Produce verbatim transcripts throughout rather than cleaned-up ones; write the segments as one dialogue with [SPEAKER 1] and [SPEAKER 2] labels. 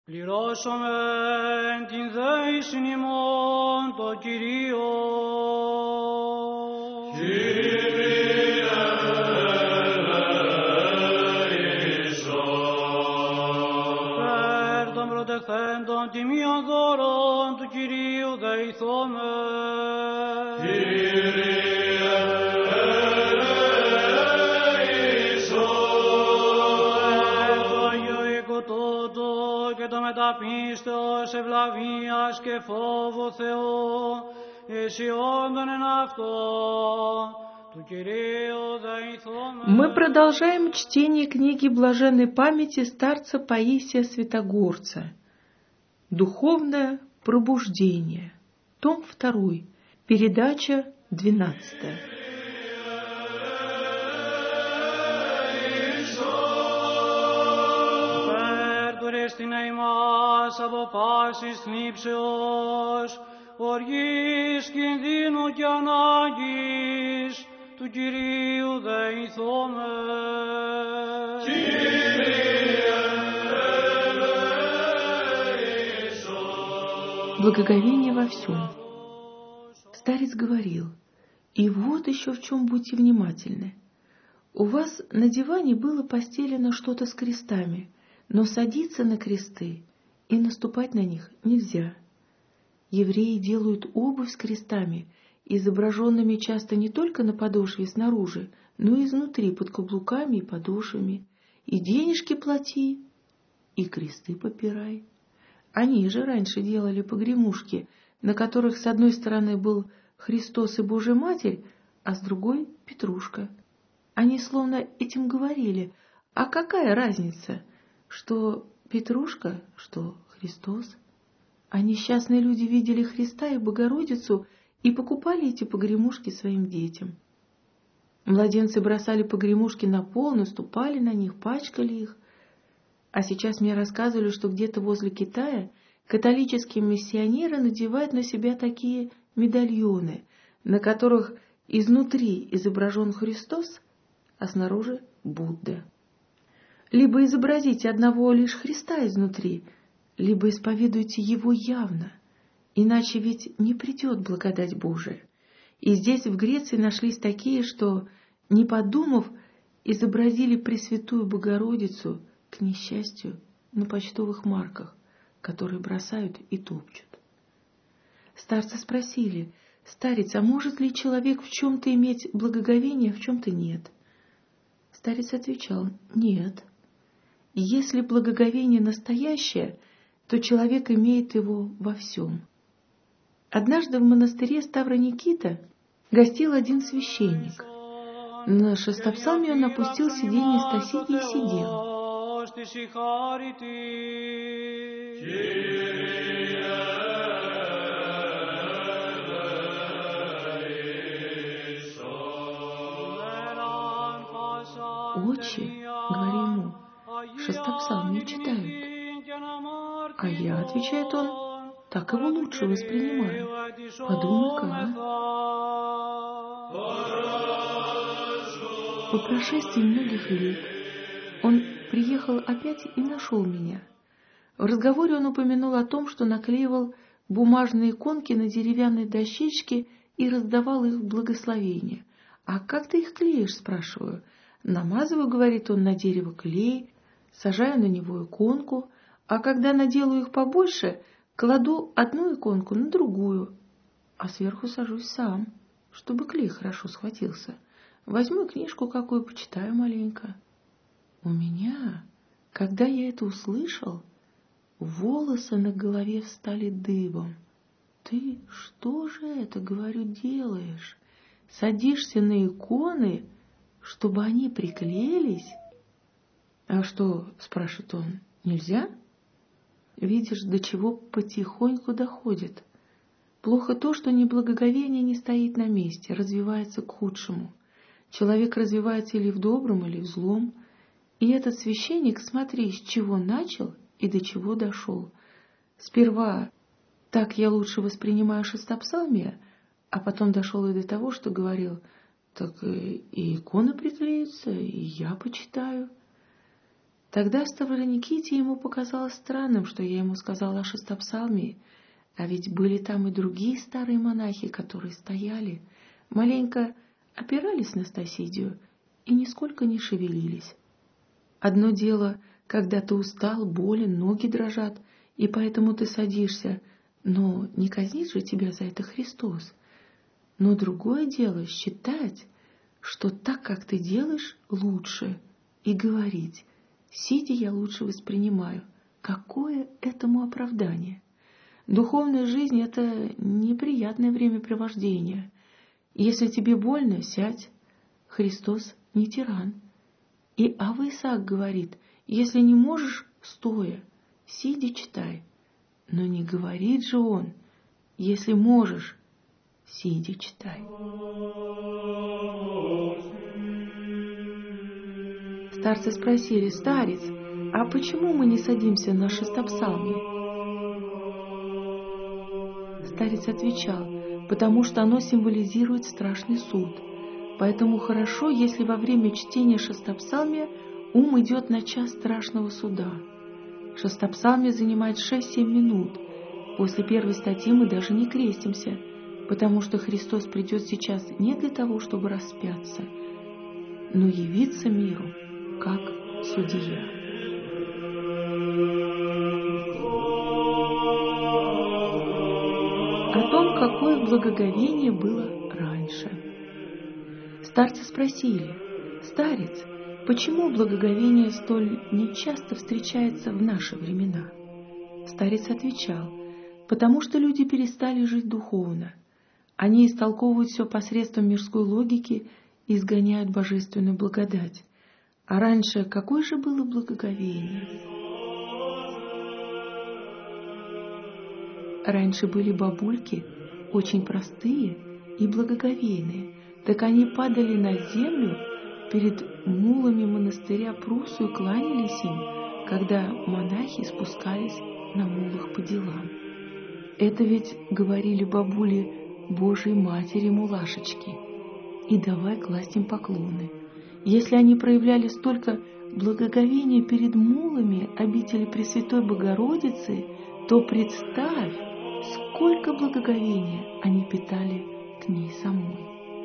[SPEAKER 1] Πληρώσομεν την δέησιν ημών το Κυρίο. Κύριε ελέησον. Περ των προτεχθέντων τιμίων δώρων του Κυρίου δεηθόμεν. Κύριε μεταπίστεως ευλαβίας και φόβο Θεό, εσιόντων εν αυτό, του Κυρίου δεηθόμεν.
[SPEAKER 2] Мы продолжаем чтение книги блаженной памяти старца Паисия Святогорца. Духовное пробуждение. Том второй. Передача двенадцатая.
[SPEAKER 1] Στην ημάς από πάσης θνήψεως, οργής, κινδύνου και ανάγκης, του Κυρίου δεηθόμεν. Κύριε ελέησον.
[SPEAKER 2] Благоговение во всем. Старец говорил: и вот еще в чем будьте внимательны. У вас на диване было постелено что-то с крестами, но садиться на кресты и наступать на них нельзя. Евреи делают обувь с крестами, изображенными часто не только на подошве снаружи, но и изнутри, под каблуками и подошвами. И денежки плати, и кресты попирай. Они же раньше делали погремушки, на которых с одной стороны был Христос и Божья Матерь, а с другой — Петрушка. Они словно этим говорили: а какая разница, что Петрушка, что Христос? А несчастные люди видели Христа и Богородицу и покупали эти погремушки своим детям. Младенцы бросали погремушки на пол, наступали на них, пачкали их. А сейчас мне рассказывали, что где-то возле Китая католические миссионеры надевают на себя такие медальоны, на которых изнутри изображен Христос, а снаружи Будда. Либо изобразите одного лишь Христа изнутри, либо исповедуйте Его явно, иначе ведь не придет благодать Божия. И здесь, в Греции, нашлись такие, что, не подумав, изобразили Пресвятую Богородицу, к несчастью, на почтовых марках, которые бросают и топчут. Старцы спросили: «Старец, а может ли человек в чем-то иметь благоговение, а в чем-то нет?» Старец отвечал: «Нет. И если благоговение настоящее, то человек имеет его во всем». Однажды в монастыре Ставроникита гостил один священник. На шестопсалме он опустил сиденье Стасики и сидел. «Отче, — говорю ему, — шестопсалм не читают». «А я, — отвечает он, — так его лучше воспринимаю. Подумай-ка, а?» По прошествии многих лет он приехал опять и нашел меня. В разговоре он упомянул о том, что наклеивал бумажные иконки на деревянной дощечке и раздавал их в благословение. «А как ты их клеишь?» — спрашиваю. «Намазываю, — говорит он, — на дерево клей, сажаю на него иконку, а когда наделаю их побольше, кладу одну иконку на другую, а сверху сажусь сам, чтобы клей хорошо схватился. Возьму книжку какую, почитаю маленько». У меня, когда я это услышал, волосы на голове встали дыбом. «Ты что же это, — говорю, — делаешь? Садишься на иконы, чтобы они приклеились?» «А что, — спрашивает он, — нельзя?» Видишь, до чего потихоньку доходит. Плохо то, что неблагоговение не стоит на месте, развивается к худшему. Человек развивается или в добром, или в злом. И этот священник, смотри, с чего начал и до чего дошел. Сперва так я лучше воспринимаю шестопсалмие, а потом дошел и до того, что говорил: так и иконы приклеятся, и я почитаю. Тогда Ставрониките ему показалось странным, что я ему сказала о шестопсалмии, а ведь были там и другие старые монахи, которые стояли, маленько опирались на Стасидию и нисколько не шевелились. Одно дело, когда ты устал, болен, ноги дрожат, и поэтому ты садишься, но не казнит же тебя за это Христос. Но другое дело считать, что так, как ты делаешь, лучше, и говорить: сидя я лучше воспринимаю. Какое этому оправдание? Духовная жизнь — это неприятное времяпрепровождение. Если тебе больно, сядь. Христос не тиран. И Ава Исаак говорит: если не можешь, стоя, сидя читай. Но не говорит же он: если можешь, сидя читай. Старцы спросили: старец, а почему мы не садимся на шестопсалмие? Старец отвечал: потому что оно символизирует страшный суд. Поэтому хорошо, если во время чтения шестопсалмия ум идет на час страшного суда. Шестопсалмие занимает шесть-семь минут. После первой статьи мы даже не крестимся, потому что Христос придет сейчас не для того, чтобы распяться, но явиться миру как судья. О том, какое благоговение было раньше. Старцы спросили: старец, почему благоговение столь нечасто встречается в наши времена? Старец отвечал: потому что люди перестали жить духовно. Они истолковывают все посредством мирской логики и изгоняют божественную благодать. А раньше какое же было благоговение? Раньше были бабульки, очень простые и благоговейные, так они падали на землю перед мулами монастыря Прусу и кланялись им, когда монахи спускались на мулах по делам. Это ведь, говорили бабули, Божьей Матери мулашечки, и давай класть им поклоны. Если они проявляли столько благоговения перед мулами обители Пресвятой Богородицы, то представь, сколько благоговения они питали к ней самой.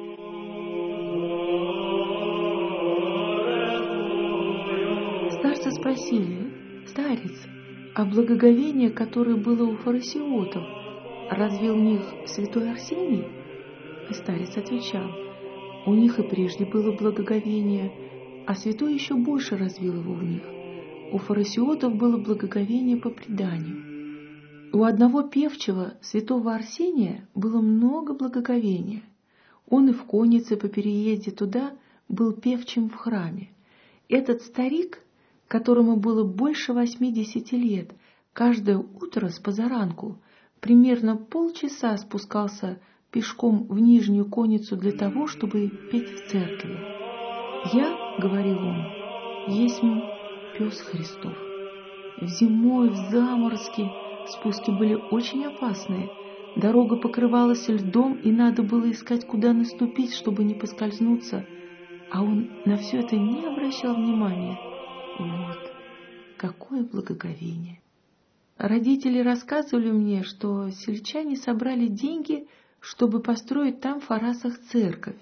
[SPEAKER 2] Старцы спросили: старец, а благоговение, которое было у фарисеотов, разве у них святой Арсений? И старец отвечал: у них и прежде было благоговение, а святой еще больше развил его в них. У фарисеотов было благоговение по преданию. У одного певчего, святого Арсения, было много благоговения. Он и в коннице по переезде туда был певчим в храме. Этот старик, которому было больше восьмидесяти лет, каждое утро с позаранку примерно полчаса спускался пешком в нижнюю конницу для того, чтобы петь в церкви. «Я, — говорил он, — есть пес Христов. В зимой, в заморозке спуски были очень опасные. Дорога покрывалась льдом, и надо было искать, куда наступить, чтобы не поскользнуться. А он на все это не обращал внимания. Вот какое благоговение! Родители рассказывали мне, что сельчане собрали деньги, чтобы построить там в Фарасах церковь.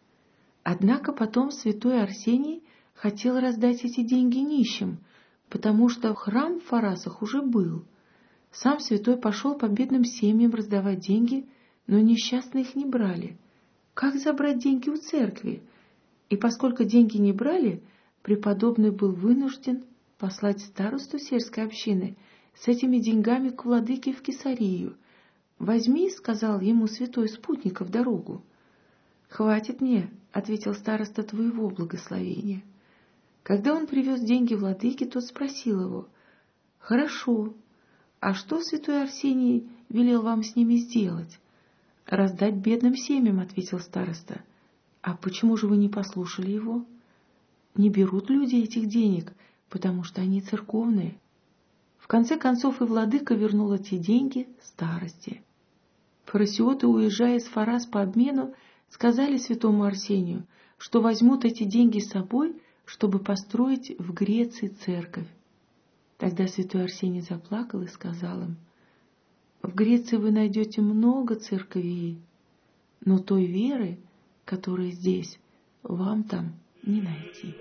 [SPEAKER 2] Однако потом святой Арсений хотел раздать эти деньги нищим, потому что храм в Фарасах уже был. Сам святой пошел по бедным семьям раздавать деньги, но несчастные их не брали. Как забрать деньги у церкви? И поскольку деньги не брали, преподобный был вынужден послать старосту сельской общины с этими деньгами к владыке в Кесарию. «Возьми, — сказал ему святой, — спутника в дорогу». «Хватит мне, — ответил староста, — твоего благословения». Когда он привез деньги владыке, тот спросил его: «Хорошо, а что святой Арсений велел вам с ними сделать?» «Раздать бедным семьям, — ответил староста». «А почему же вы не послушали его?» «Не берут люди этих денег, потому что они церковные». В конце концов и владыка вернул эти деньги старости. Фарисеоты, уезжая из Фарас по обмену, сказали святому Арсению, что возьмут эти деньги с собой, чтобы построить в Греции церковь. Тогда святой Арсений заплакал и сказал им: «В Греции вы найдете много церквей, но той веры, которая здесь, вам там не найти».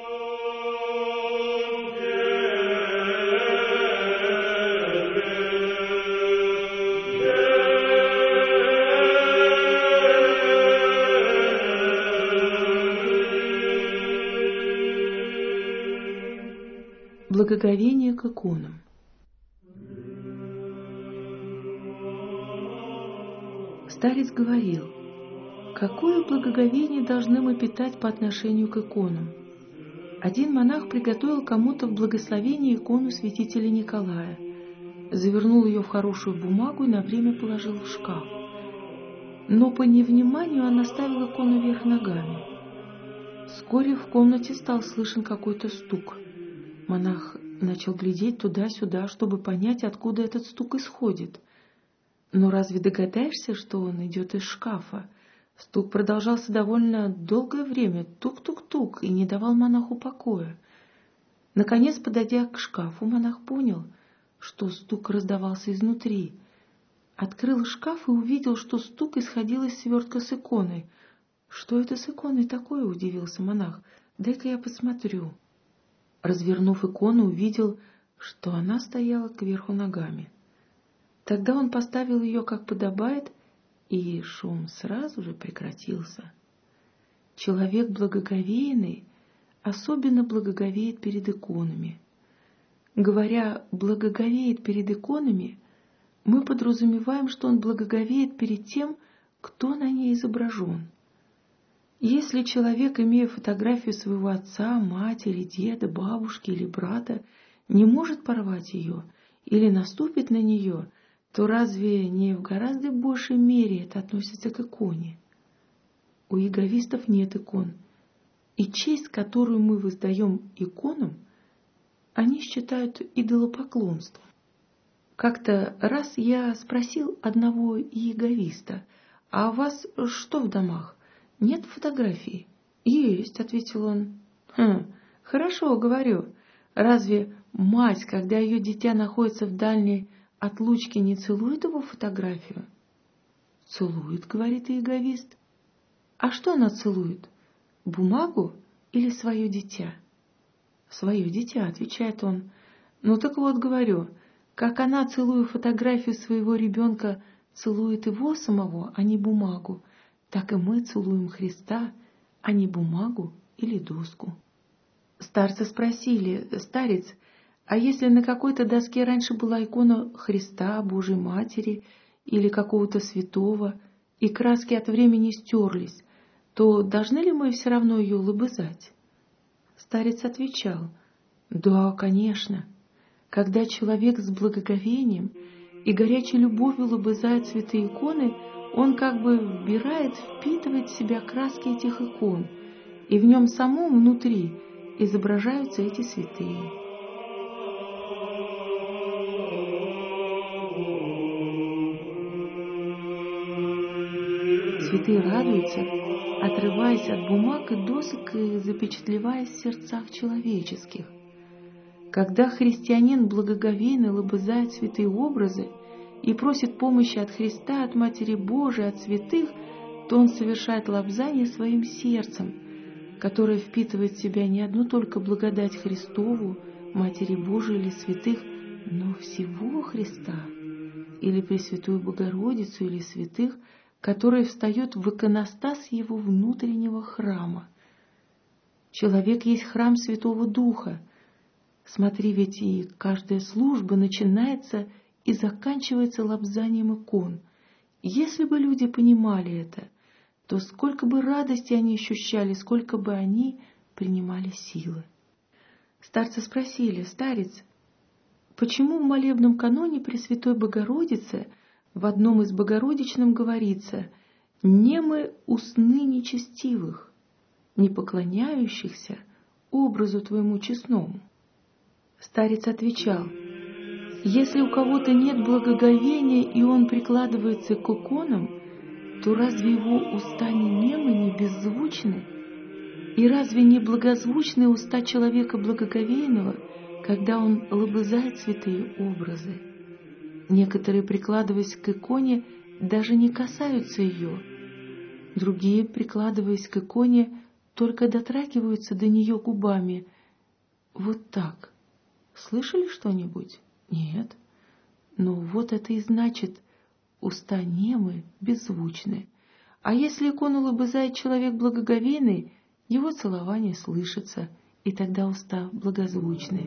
[SPEAKER 2] Благоговение к иконам. Старец говорил: какое благоговение должны мы питать по отношению к иконам? Один монах приготовил кому-то в благословение икону святителя Николая, завернул ее в хорошую бумагу и на время положил в шкаф. Но по невниманию он оставил икону вверх ногами. Вскоре в комнате стал слышен какой-то стук. Монах начал глядеть туда-сюда, чтобы понять, откуда этот стук исходит. Но разве догадаешься, что он идет из шкафа? Стук продолжался довольно долгое время, тук-тук-тук, и не давал монаху покоя. Наконец, подойдя к шкафу, монах понял, что стук раздавался изнутри. Открыл шкаф и увидел, что стук исходил из свертка с иконой. «Что это с иконой такое?» — удивился монах. «Дай-ка я посмотрю». Развернув икону, увидел, что она стояла кверху ногами. Тогда он поставил ее, как подобает, и шум сразу же прекратился. Человек благоговейный особенно благоговеет перед иконами. Говоря «благоговеет перед иконами», мы подразумеваем, что он благоговеет перед тем, кто на ней изображен. Если человек, имея фотографию своего отца, матери, деда, бабушки или брата, не может порвать ее или наступит на нее, то разве не в гораздо большей мере это относится к иконе? У иеговистов нет икон, и честь, которую мы воздаем иконам, они считают идолопоклонством. Как-то раз я спросил одного иеговиста: «А у вас что в домах? Нет фотографий?» «Есть», — ответил он. «Хм, хорошо, говорю. Разве мать, когда ее дитя находится в дальней отлучке, не целует его фотографию?» «Целует», — говорит иеговист. «А что она целует? Бумагу или свое дитя?» «Свое дитя», — отвечает он. «Ну так вот, говорю, как она, целуя фотографию своего ребенка, целует его самого, а не бумагу, так и мы целуем Христа, а не бумагу или доску». Старцы спросили: «Старец, а если на какой-то доске раньше была икона Христа, Божьей Матери или какого-то святого, и краски от времени стерлись, то должны ли мы все равно ее лобызать?» Старец отвечал: «Да, конечно. Когда человек с благоговением и горячей любовью лобызает святые иконы, он как бы вбирает, впитывает в себя краски этих икон, и в нем самом внутри изображаются эти святые». Святые радуются, отрываясь от бумаг и досок и запечатлеваясь в сердцах человеческих. Когда христианин благоговейно лобызает святые образы и просит помощи от Христа, от Матери Божией, от святых, то он совершает лобзание своим сердцем, которое впитывает в себя не одну только благодать Христову, Матери Божией или святых, но всего Христа, или Пресвятую Богородицу, или святых, которые встают в иконостас его внутреннего храма. Человек есть храм Святого Духа. Смотри, ведь и каждая служба начинается и заканчивается лобзанием икон. Если бы люди понимали это, то сколько бы радости они ощущали, сколько бы они принимали силы. Старцы спросили: «Старец, почему в молебном каноне Пресвятой Богородицы в одном из Богородичном говорится: «Немы усны нечестивых, не поклоняющихся образу Твоему честному»?» Старец отвечал: «Если у кого-то нет благоговения, и он прикладывается к иконам, то разве его уста не немы, не беззвучны? И разве не благозвучны уста человека благоговейного, когда он лобызает святые образы? Некоторые, прикладываясь к иконе, даже не касаются ее. Другие, прикладываясь к иконе, только дотрагиваются до нее губами. Вот так. Слышали что-нибудь? Нет. Но вот это и значит, уста немы, беззвучны. А если икону лобызает человек благоговейный, его целование слышится, и тогда уста благозвучны.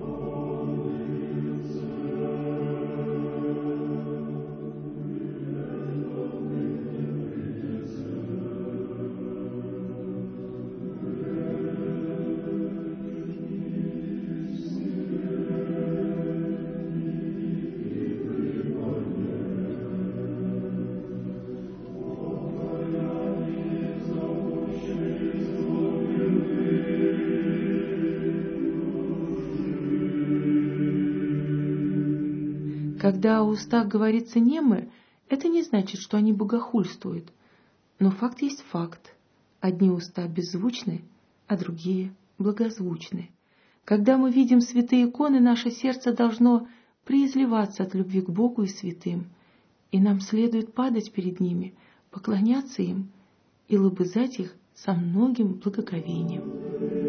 [SPEAKER 2] Когда о устах говорится немы, это не значит, что они богохульствуют. Но факт есть факт. Одни уста беззвучны, а другие благозвучны. Когда мы видим святые иконы, наше сердце должно преизливаться от любви к Богу и святым, и нам следует падать перед ними, поклоняться им и лобызать их со многим благоговением.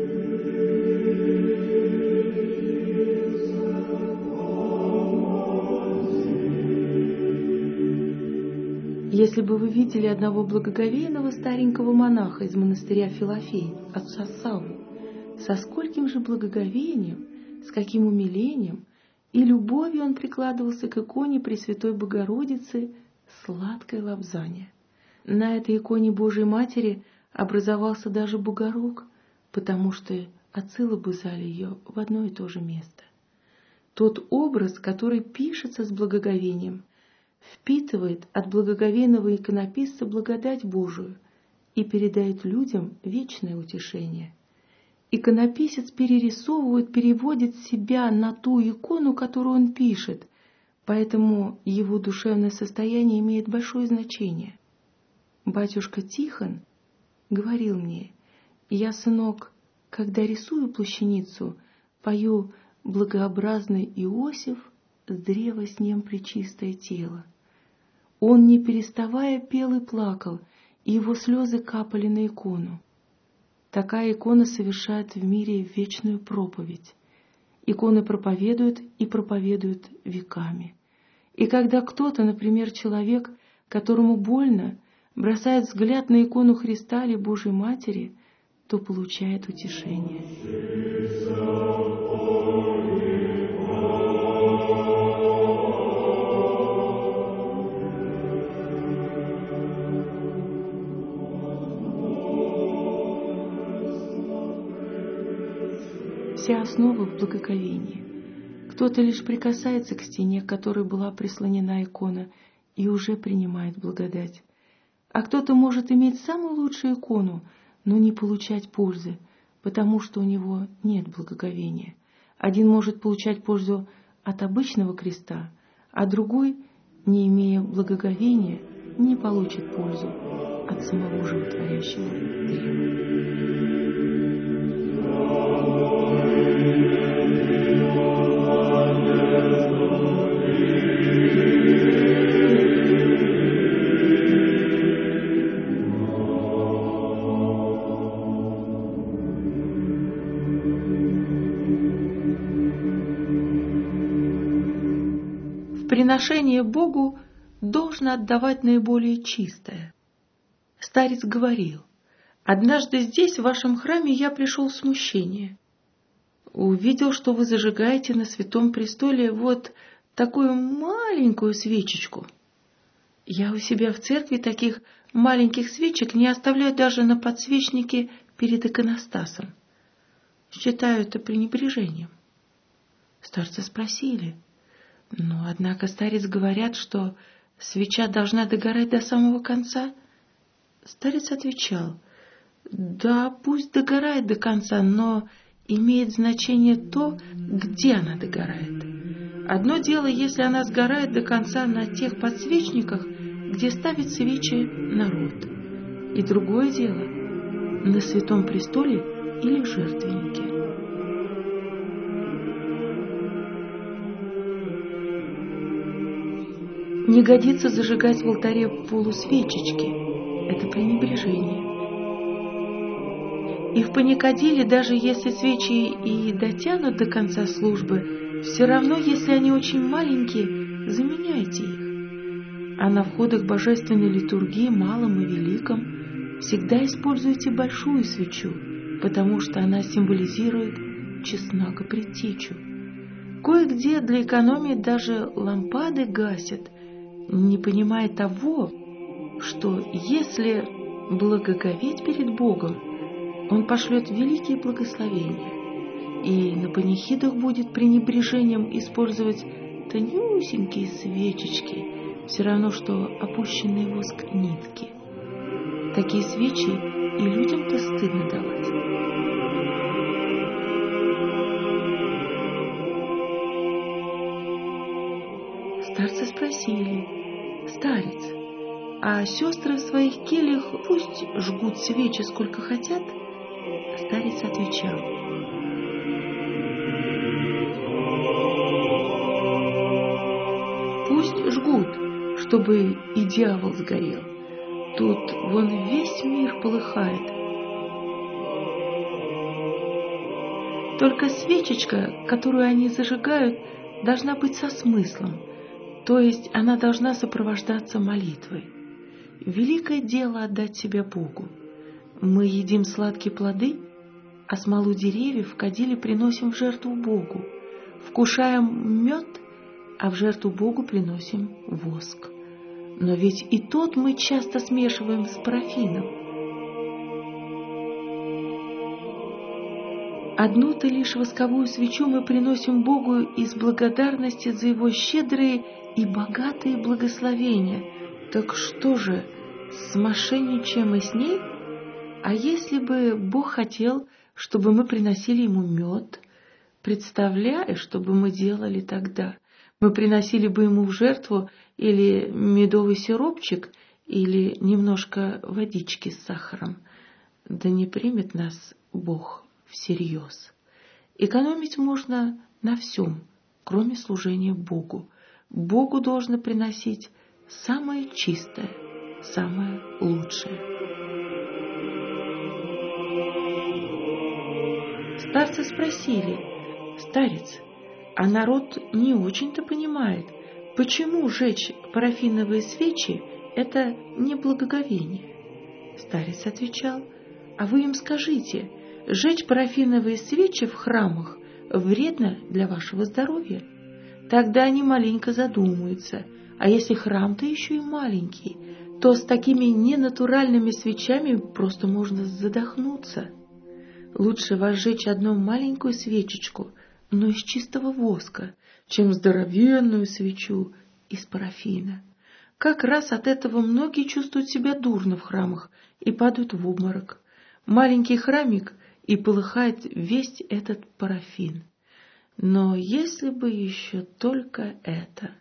[SPEAKER 2] Если бы вы видели одного благоговейного старенького монаха из монастыря Филофей, отца Савву, со скольким же благоговением, с каким умилением и любовью он прикладывался к иконе Пресвятой Богородицы, сладкое лобзание. На этой иконе Божией Матери образовался даже бугорок, потому что отцы лобызали ее в одно и то же место. Тот образ, который пишется с благоговением, впитывает от благоговейного иконописца благодать Божию и передает людям вечное утешение. Иконописец перерисовывает, переводит себя на ту икону, которую он пишет, поэтому его душевное состояние имеет большое значение. Батюшка Тихон говорил мне: «Я, сынок, когда рисую плащаницу, пою благообразный Иосиф с древа с нем пречистое тело». Он, не переставая, пел и плакал, и его слезы капали на икону. Такая икона совершает в мире вечную проповедь. Иконы проповедуют и проповедуют веками. И когда кто-то, например, человек, которому больно, бросает взгляд на икону Христа или Божьей Матери, то получает утешение. Вся основа в благоговении. Кто-то лишь прикасается к стене, к которой была прислонена икона, и уже принимает благодать. А кто-то может иметь самую лучшую икону, но не получать пользы, потому что у него нет благоговения. Один может получать пользу от обычного креста, а другой, не имея благоговения, не получит пользу от самого животворящего древа. Приношение Богу должно отдавать наиболее чистое. Старец говорил: «Однажды здесь, в вашем храме, я пришел в смущение. Увидел, что вы зажигаете на Святом Престоле вот такую маленькую свечечку. Я у себя в церкви таких маленьких свечек не оставляю даже на подсвечнике перед иконостасом. Считаю это пренебрежением». Старца спросили: «Но, однако, старец, говорят, что свеча должна догорать до самого конца». Старец отвечал: «Да, пусть догорает до конца, но имеет значение то, где она догорает. Одно дело, если она сгорает до конца на тех подсвечниках, где ставит свечи народ. И другое дело, на Святом Престоле или в жертвеннике. Не годится зажигать в алтаре полусвечечки. Это пренебрежение. И в паникадиле, даже если свечи и дотянут до конца службы, все равно, если они очень маленькие, заменяйте их. А на входах божественной литургии, малом и великом, всегда используйте большую свечу, потому что она символизирует чеснок и предтечу. Кое-где для экономии даже лампады гасят, не понимая того, что если благоговеть перед Богом, Он пошлет великие благословения, и на панихидах будет пренебрежением использовать тонюсенькие свечечки, все равно, что опущенные в воск нитки. Такие свечи и людям-то стыдно давать. Старцы спросили: «Старец, а сестры в своих кельях пусть жгут свечи сколько хотят?» Старец отвечал: «Пусть жгут, чтобы и дьявол сгорел. Тут вон весь мир полыхает. Только свечечка, которую они зажигают, должна быть со смыслом, то есть она должна сопровождаться молитвой. Великое дело отдать себя Богу. Мы едим сладкие плоды, а смолу деревьев в кадиле приносим в жертву Богу. Вкушаем мед, а в жертву Богу приносим воск. Но ведь и тот мы часто смешиваем с парафином. Одну-то лишь восковую свечу мы приносим Богу из благодарности за Его щедрые и богатые благословения. Так что же, смошенничаем мы с ней? А если бы Бог хотел, чтобы мы приносили Ему мед, представляешь, что бы мы делали тогда? Мы приносили бы Ему в жертву или медовый сиропчик, или немножко водички с сахаром. Да не примет нас Бог всерьез. Экономить можно на всем, кроме служения Богу. Богу должно приносить самое чистое, самое лучшее. Старцы спросили: «Старец, а народ не очень-то понимает, почему жечь парафиновые свечи – это не благоговение?» Старец отвечал: «А вы им скажите, жечь парафиновые свечи в храмах вредно для вашего здоровья. Тогда они маленько задумаются, а если храм-то еще и маленький, то с такими ненатуральными свечами просто можно задохнуться. Лучше возжечь одну маленькую свечечку, но из чистого воска, чем здоровенную свечу из парафина. Как раз от этого многие чувствуют себя дурно в храмах и падают в обморок. Маленький храмик, и полыхает весь этот парафин. Но если бы еще только это.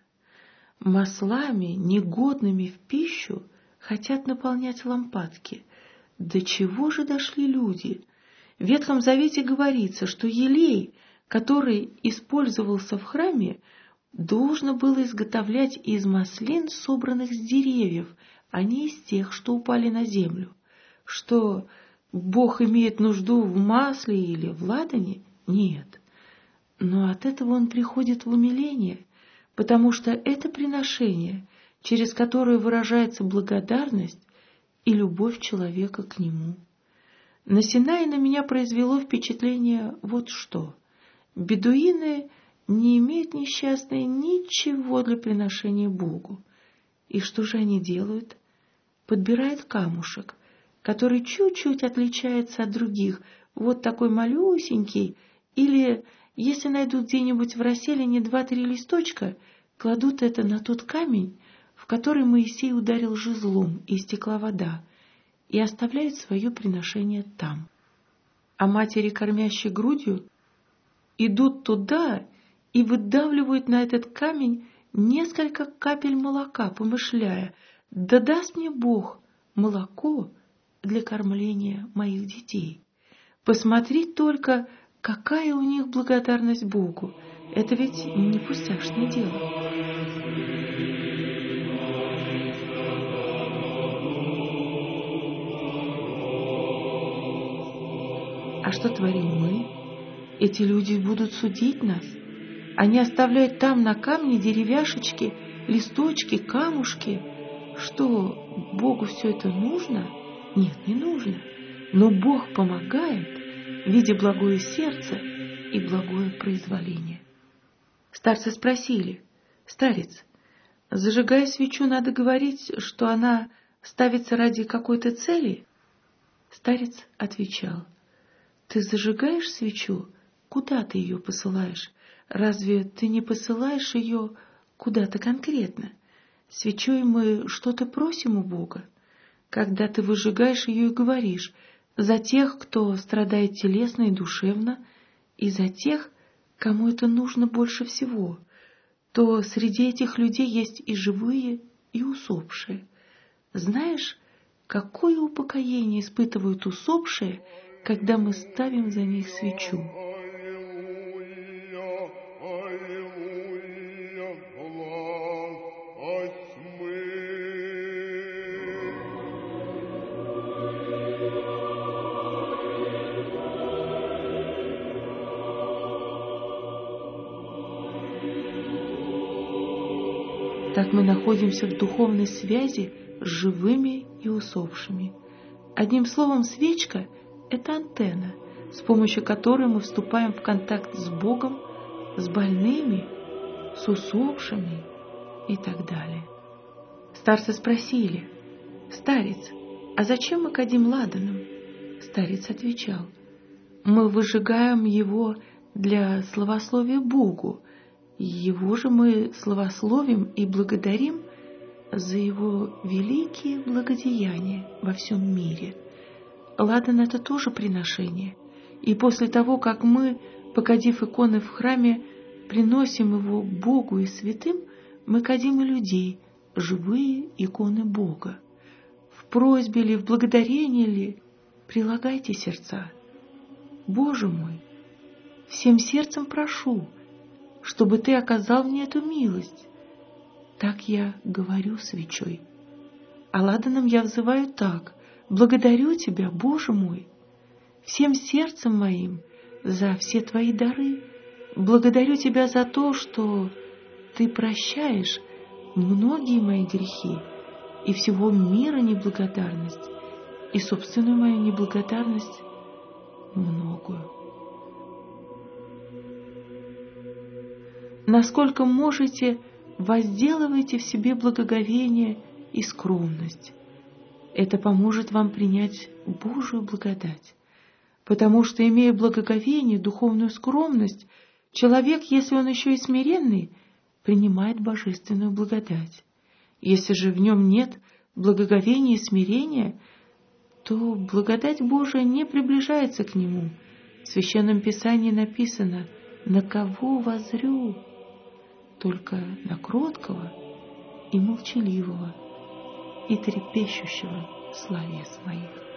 [SPEAKER 2] Маслами, негодными в пищу, хотят наполнять лампадки. До чего же дошли люди? В Ветхом Завете говорится, что елей, который использовался в храме, должно было изготовлять из маслин, собранных с деревьев, а не из тех, что упали на землю. Что Бог имеет нужду в масле или в ладане? Нет. Но от этого Он приходит в умиление, потому что это приношение, через которое выражается благодарность и любовь человека к Нему. На Синае на меня произвело впечатление вот что. Бедуины не имеют несчастные ничего для приношения Богу. И что же они делают? Подбирают камушек, который чуть-чуть отличается от других, вот такой малюсенький, или, если найдут где-нибудь в расселине два-три листочка, кладут это на тот камень, в который Моисей ударил жезлом, и истекла вода, и оставляют свое приношение там. А матери, кормящие грудью, идут туда и выдавливают на этот камень несколько капель молока, помышляя: да даст мне Бог молоко, для кормления моих детей. Посмотри только, какая у них благодарность Богу. Это ведь не пустяшное дело. А что творим мы? Эти люди будут судить нас. Они оставляют там на камне деревяшечки, листочки, камушки. Что, Богу все это нужно? Нет, не нужно. Но Бог помогает, видя благое сердце и благое произволение. Старцы спросили: «Старец, зажигая свечу, надо говорить, что она ставится ради какой-то цели?» Старец отвечал: «Ты зажигаешь свечу? Куда ты ее посылаешь? Разве ты не посылаешь ее куда-то конкретно? Свечой мы что-то просим у Бога. Когда ты выжигаешь ее и говоришь: за тех, кто страдает телесно и душевно, и за тех, кому это нужно больше всего, то среди этих людей есть и живые, и усопшие. Знаешь, какое упокоение испытывают усопшие, когда мы ставим за них свечу?» Так мы находимся в духовной связи с живыми и усопшими. Одним словом, свечка — это антенна, с помощью которой мы вступаем в контакт с Богом, с больными, с усопшими и так далее. Старцы спросили: «Старец, а зачем мы кадим ладаном?» Старец отвечал: «Мы выжигаем его для славословия Богу. Его же мы славословим и благодарим за его великие благодеяния во всем мире». Ладан — это тоже приношение. И после того, как мы, покадив иконы в храме, приносим его Богу и святым, мы кадим и людей, живые иконы Бога. В просьбе ли, в благодарении ли, прилагайте сердца. Боже мой, всем сердцем прошу, чтобы ты оказал мне эту милость. Так я говорю свечой. А ладаном я взываю так: благодарю тебя, Боже мой, всем сердцем моим за все твои дары. Благодарю тебя за то, что ты прощаешь многие мои грехи и всего мира неблагодарность, и собственную мою неблагодарность многую. Насколько можете, возделывайте в себе благоговение и скромность. Это поможет вам принять Божию благодать. Потому что, имея благоговение, духовную скромность, человек, если он еще и смиренный, принимает божественную благодать. Если же в нем нет благоговения и смирения, то благодать Божия не приближается к нему. В Священном Писании написано: «На кого возрю? Только на кроткого и молчаливого и трепещущего словес моих».